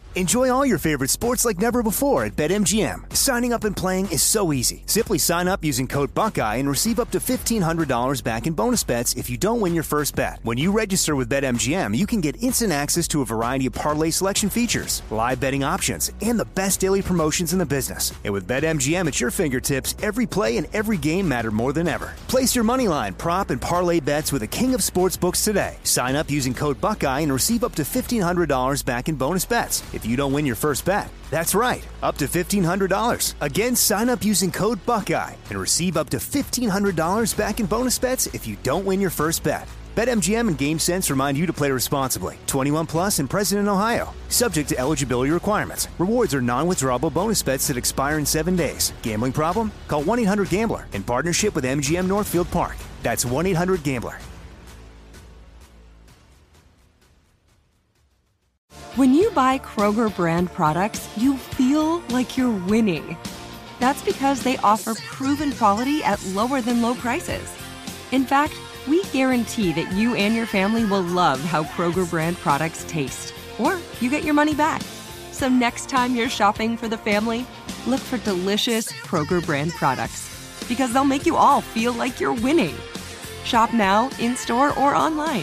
Enjoy all your favorite sports like never before at BetMGM. Signing up and playing is so easy. Simply sign up using code Buckeye and receive up to $1,500 back in bonus bets if you don't win your first bet. When you register with BetMGM, you can get instant access to a variety of parlay selection features, live betting options, and the best daily promotions in the business. And with BetMGM at your fingertips, every play and every game matter more than ever. Place your moneyline, prop, and parlay bets with the king of sportsbooks today. Sign up using code Buckeye and receive up to $1,500 back in bonus bets if you don't win your first bet. That's right, up to $1,500. Again, sign up using code Buckeye and receive up to $1,500 back in bonus bets if you don't win your first bet. BetMGM and GameSense remind you to play responsibly. 21 plus and present in Ohio. Subject to eligibility requirements. Rewards are non-withdrawable bonus bets that expire in 7 days. Gambling problem? Call 1-800-GAMBLER in partnership with MGM Northfield Park. That's 1-800-GAMBLER. When you buy Kroger brand products, you feel like you're winning. That's because they offer proven quality at lower than low prices. In fact, we guarantee that you and your family will love how Kroger brand products taste, or you get your money back. So next time you're shopping for the family, look for delicious Kroger brand products, because they'll make you all feel like you're winning. Shop now, in-store, or online.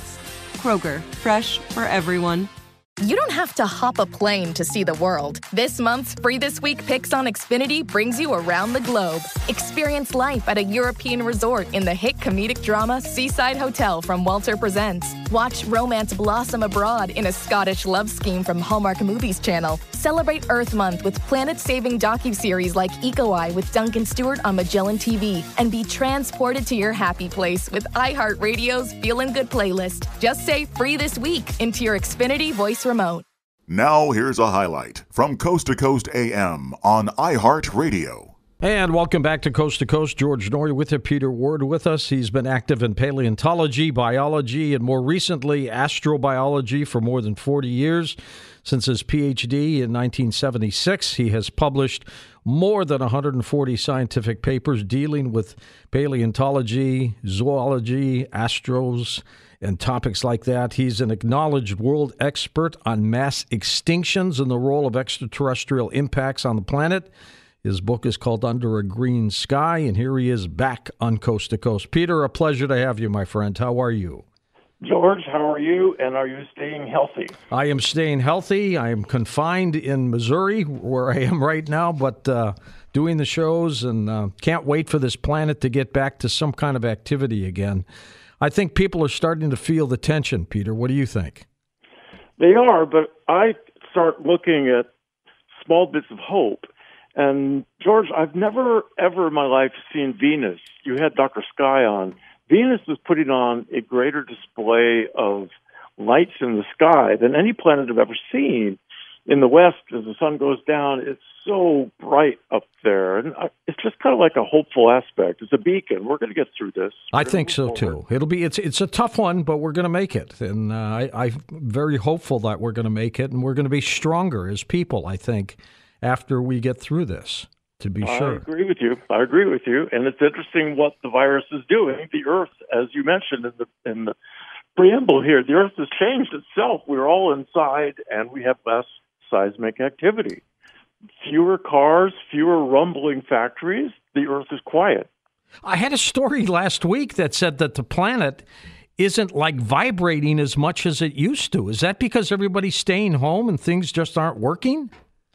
Kroger, fresh for everyone. You don't have to hop a plane to see the world. This month's Free This Week Picks on Xfinity brings you around the globe. Experience life at a European resort in the hit comedic drama Seaside Hotel from Walter Presents. Watch romance blossom abroad in a Scottish love scheme from Hallmark Movies Channel. Celebrate Earth Month with planet-saving docuseries like Eco Eye with Duncan Stewart on Magellan TV. And be transported to your happy place with iHeartRadio's Feelin' Good playlist. Just say Free This Week into your Xfinity voice remote. Now here's a highlight from Coast to Coast AM on iHeartRadio. And welcome back to Coast. George Noory with you, Peter Ward with us. He's been active in paleontology, biology, and more recently astrobiology for more than 40 years. Since his Ph.D. in 1976, he has published more than 140 scientific papers dealing with paleontology, zoology, astros, and topics like that. He's an acknowledged world expert on mass extinctions and the role of extraterrestrial impacts on the planet. His book is called Under a Green Sky, and here he is back on Coast to Coast. Peter, a pleasure to have you, my friend. How are you? George, how are you, and are you staying healthy? I am staying healthy. I am confined in Missouri, where I am right now, but doing the shows, and can't wait for this planet to get back to some kind of activity again. I think people are starting to feel the tension, Peter. What do you think? They are, but I start looking at small bits of hope. And, George, I've never, ever in my life seen Venus. You had Dr. Sky on. Venus was putting on a greater display of lights in the sky than any planet I've ever seen. In the west, as the sun goes down, it's so bright up there. And it's just kind of like a hopeful aspect. It's a beacon. We're going to get through this. I think so, too. It's a tough one, but we're going to make it. And I'm very hopeful that we're going to make it, and we're going to be stronger as people, I think, after we get through this, to be sure. I agree with you. And it's interesting what the virus is doing. The Earth, as you mentioned in the preamble here, the Earth has changed itself. We're all inside, and we have less seismic activity. Fewer cars, fewer rumbling factories. The Earth is quiet. I had a story last week that said that the planet isn't like vibrating as much as it used to. Is that because everybody's staying home and things just aren't working?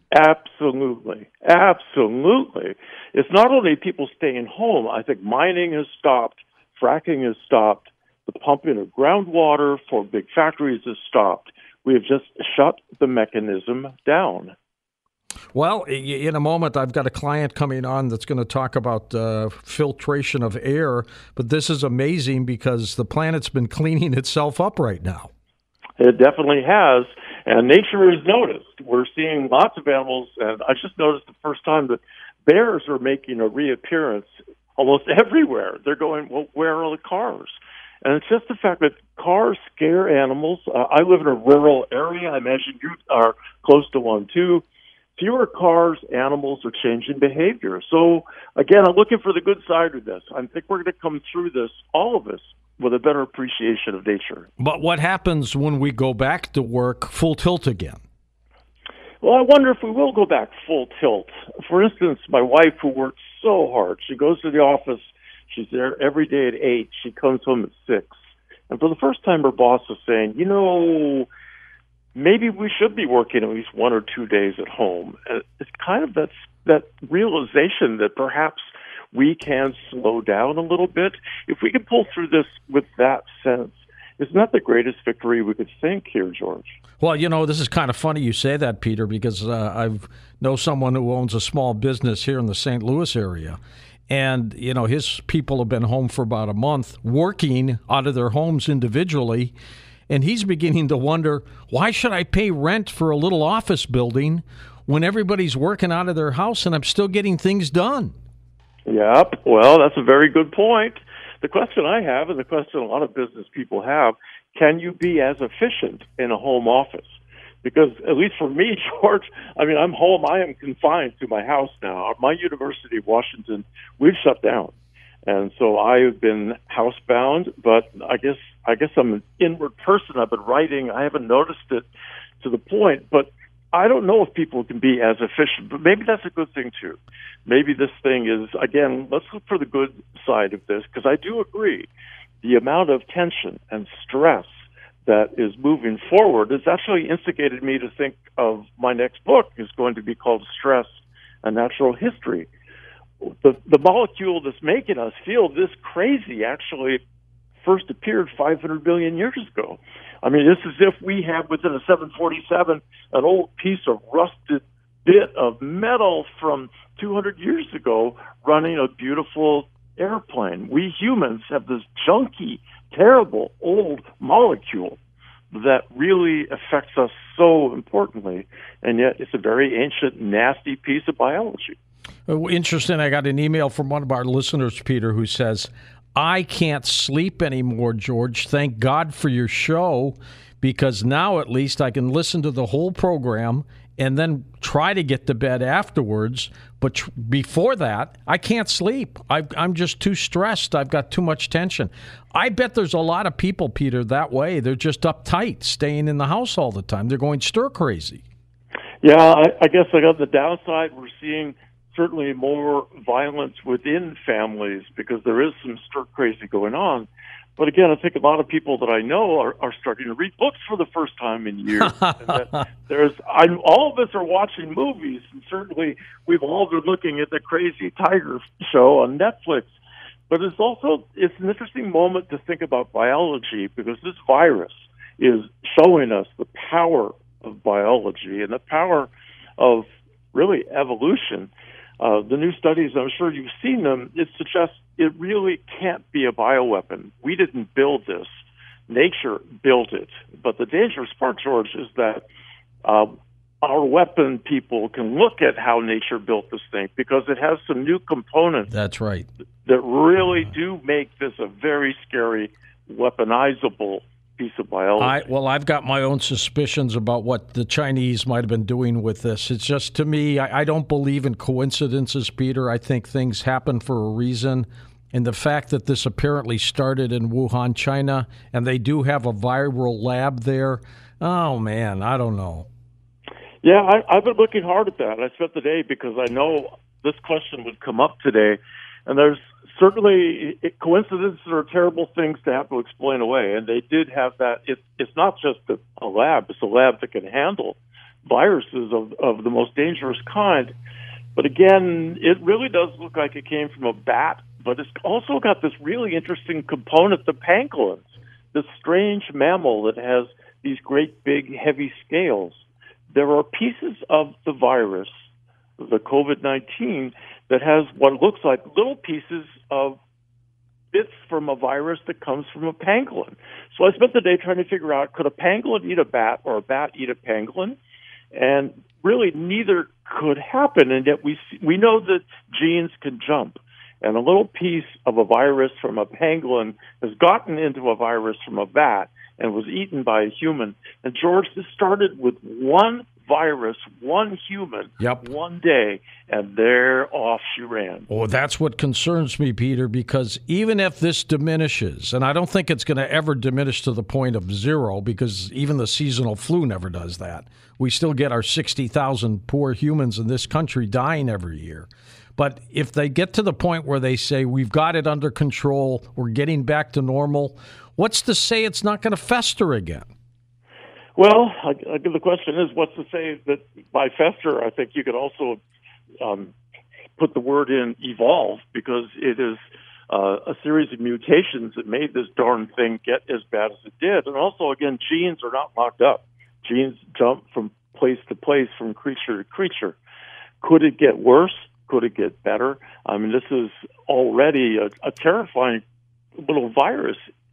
Absolutely. It's not only people staying home. I think mining has stopped, fracking has stopped, the pumping of groundwater for big factories has stopped. We have just shut the mechanism down. Well, in a moment, I've got a client coming on that's going to talk about filtration of air, but this is amazing because the planet's been cleaning itself up right now. It definitely has, and nature has noticed. We're seeing lots of animals, and I just noticed the first time that bears are making a reappearance almost everywhere. They're going, well, where are the cars? And it's just the fact that cars scare animals. I live in a rural area. I imagine you are close to one, too. Fewer cars, animals are changing behavior. So, again, I'm looking for the good side of this. I think we're going to come through this, all of us, with a better appreciation of nature. But what happens when we go back to work full tilt again? Well, I wonder if we will go back full tilt. For instance, my wife, who works so hard, she goes to the office, she's there every day at 8, she comes home at 6. And for the first time, her boss is saying, maybe we should be working at least 1 or 2 days at home. It's kind of that realization that perhaps we can slow down a little bit. If we can pull through this with that sense, isn't that the greatest victory we could think here, George? Well, this is kind of funny you say that, Peter, because I know someone who owns a small business here in the St. Louis area. And, his people have been home for about a month working out of their homes individually. And he's beginning to wonder, why should I pay rent for a little office building when everybody's working out of their house and I'm still getting things done? Yep. Well, that's a very good point. The question I have, and the question a lot of business people have, can you be as efficient in a home office? Because at least for me, George, I'm home. I am confined to my house now. My University of Washington, we've shut down. And so I've been housebound, but I guess I'm an inward person. I've been writing. I haven't noticed it to the point, but I don't know if people can be as efficient, but maybe that's a good thing too. Maybe this thing is, again, let's look for the good side of this, because I do agree the amount of tension and stress that is moving forward has actually instigated me to think of my next book is going to be called Stress: A Natural History. The molecule that's making us feel this crazy actually first appeared 500 billion years ago. It's as if we have within a 747 an old piece of rusted bit of metal from 200 years ago running a beautiful airplane. We humans have this junky, terrible old molecule that really affects us so importantly, and yet it's a very ancient, nasty piece of biology. Interesting. I got an email from one of our listeners, Peter, who says, I can't sleep anymore, George. Thank God for your show, because now at least I can listen to the whole program and then try to get to bed afterwards. But before that, I can't sleep. I'm just too stressed. I've got too much tension. I bet there's a lot of people, Peter, that way. They're just uptight, staying in the house all the time. They're going stir crazy. Yeah, I guess on the downside, we're seeing certainly more violence within families because there is some stir crazy going on. But again, I think a lot of people that I know are starting to read books for the first time in years. And all of us are watching movies, and certainly we've all been looking at the Crazy Tiger show on Netflix. But it's an interesting moment to think about biology, because this virus is showing us the power of biology and the power of really evolution. The new studies, I'm sure you've seen them, it suggests it really can't be a bioweapon. We didn't build this. Nature built it. But the dangerous part, George, is that our weapon people can look at how nature built this thing, because it has some new components. That's right. That really do make this a very scary, weaponizable piece of biology. I've got my own suspicions about what the Chinese might have been doing with this. It's just, to me, I don't believe in coincidences, Peter. I think things happen for a reason. And the fact that this apparently started in Wuhan, China, and they do have a viral lab there, oh, man, I don't know. Yeah, I've been looking hard at that. I spent the day because I know this question would come up today. And there's certainly coincidences are terrible things to have to explain away. And they did have that. It's not just a lab. It's a lab that can handle viruses of the most dangerous kind. But again, it really does look like it came from a bat. But it's also got this really interesting component, the pangolins, this strange mammal that has these great big heavy scales. There are pieces of the virus, the COVID-19, that has what looks like little pieces of bits from a virus that comes from a pangolin. So I spent the day trying to figure out, could a pangolin eat a bat or a bat eat a pangolin? And really neither could happen, and yet we know that genes can jump. And a little piece of a virus from a pangolin has gotten into a virus from a bat and was eaten by a human. And George, this started with one virus, one human, one day, and there off she ran. Oh, that's what concerns me, Peter, because even if this diminishes, and I don't think it's going to ever diminish to the point of zero, because even the seasonal flu never does that. We still get our 60,000 poor humans in this country dying every year. But if they get to the point where they say, we've got it under control, we're getting back to normal, what's to say it's not going to fester again? Well, the question is, what's to say that by fester, I think you could also put the word in evolve, because it is a series of mutations that made this darn thing get as bad as it did. And also, again, genes are not locked up. Genes jump from place to place, from creature to creature. Could it get worse? Could it get better? I mean, this is already a terrifying little virus.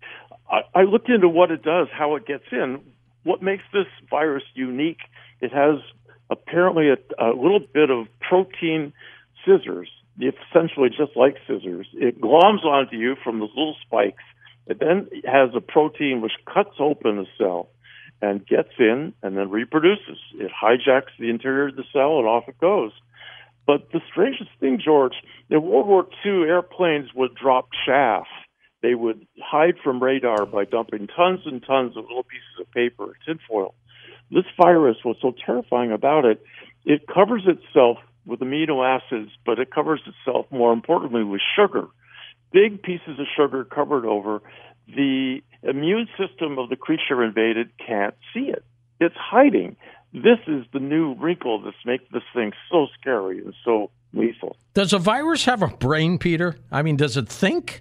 I looked into what it does, how it gets in. What makes this virus unique, it has apparently a little bit of protein scissors. It's essentially just like scissors. It gloms onto you from those little spikes. It then has a protein which cuts open a cell and gets in and then reproduces. It hijacks the interior of the cell and off it goes. But the strangest thing, George, in World War II, airplanes would drop chaff. They would hide from radar by dumping tons and tons of little pieces of paper or tinfoil. This virus, what's so terrifying about it, it covers itself with amino acids, but it covers itself, more importantly, with sugar. Big pieces of sugar covered over. The immune system of the creature invaded can't see it. It's hiding. This is the new wrinkle that makes this thing so scary and so lethal. Does a virus have a brain, Peter? I mean, does it think?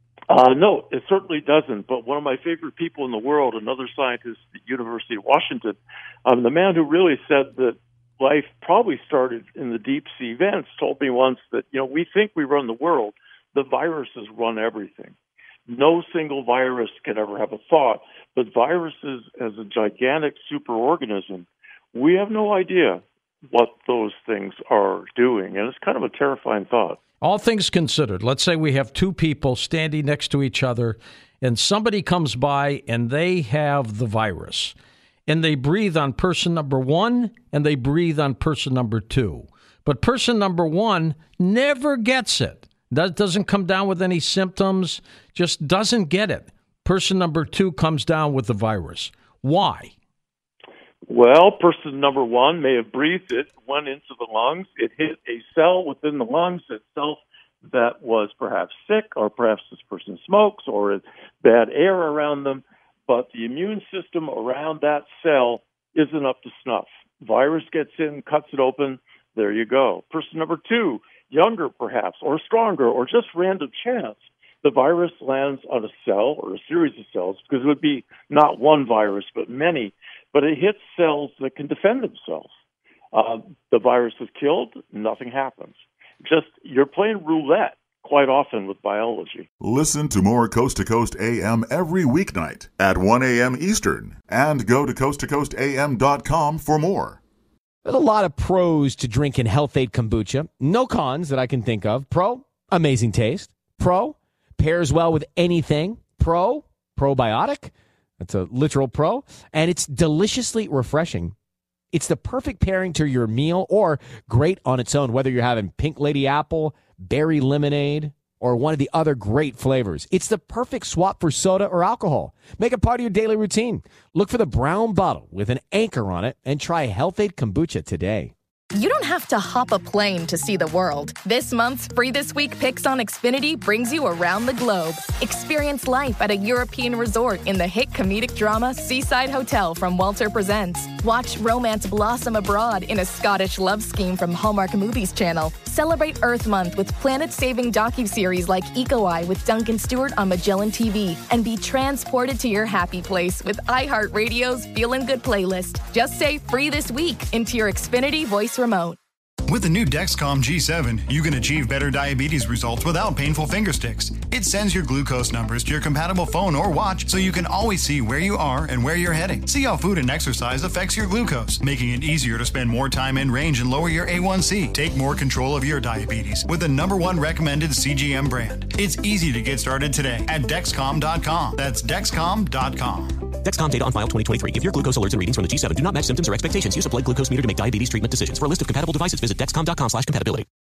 No, it certainly doesn't. But one of my favorite people in the world, another scientist at the University of Washington, the man who really said that life probably started in the deep sea vents, told me once that, we think we run the world. The viruses run everything. No single virus can ever have a thought. But viruses, as a gigantic superorganism, we have no idea what those things are doing. And it's kind of a terrifying thought. All things considered, let's say we have two people standing next to each other and somebody comes by and they have the virus and they breathe on person number one and they breathe on person number two. But person number one never gets it. That doesn't come down with any symptoms, just doesn't get it. Person number two comes down with the virus. Why? Well, person number one may have breathed it, went into the lungs. It hit a cell within the lungs itself that was perhaps sick, or perhaps this person smokes, or bad air around them. But the immune system around that cell isn't up to snuff. Virus gets in, cuts it open. There you go. Person number two, younger perhaps, or stronger, or just random chance. The virus lands on a cell or a series of cells, because it would be not one virus, but many. But it hits cells that can defend themselves. The virus is killed, nothing happens. Just, you're playing roulette quite often with biology. Listen to more Coast to Coast AM every weeknight at 1 a.m. Eastern. And go to coasttocoastam.com for more. There's a lot of pros to drinking Health-Ade kombucha. No cons that I can think of. Pro, amazing taste. Pro, pairs well with anything. Pro, probiotic. That's a literal pro. And it's deliciously refreshing. It's the perfect pairing to your meal, or great on its own, whether you're having pink lady apple, berry lemonade, or one of the other great flavors. It's the perfect swap for soda or alcohol. Make it part of your daily routine. Look for the brown bottle with an anchor on it and try Health-Ade kombucha today. You don't have to hop a plane to see the world. This month's Free This Week Picks on Xfinity brings you around the globe. Experience life at a European resort in the hit comedic drama Seaside Hotel from Walter Presents. Watch romance blossom abroad in a Scottish love scheme from Hallmark Movies Channel. Celebrate Earth Month with planet-saving docuseries like Eco Eye with Duncan Stewart on Magellan TV. And be transported to your happy place with iHeartRadio's Feelin' Good playlist. Just say Free This Week into your Xfinity voice remote. With the new Dexcom G7, you can achieve better diabetes results without painful finger sticks. It sends your glucose numbers to your compatible phone or watch, so you can always see where you are and where you're heading. See how food and exercise affects your glucose, making it easier to spend more time in range and lower your A1C. Take more control of your diabetes with the #1 recommended CGM brand. It's easy to get started today at Dexcom.com. That's Dexcom.com. Dexcom data on file 2023. If your glucose alerts and readings from the G7 do not match symptoms or expectations, use a blood glucose meter to make diabetes treatment decisions. For a list of compatible devices, visit Dexcom.com/compatibility.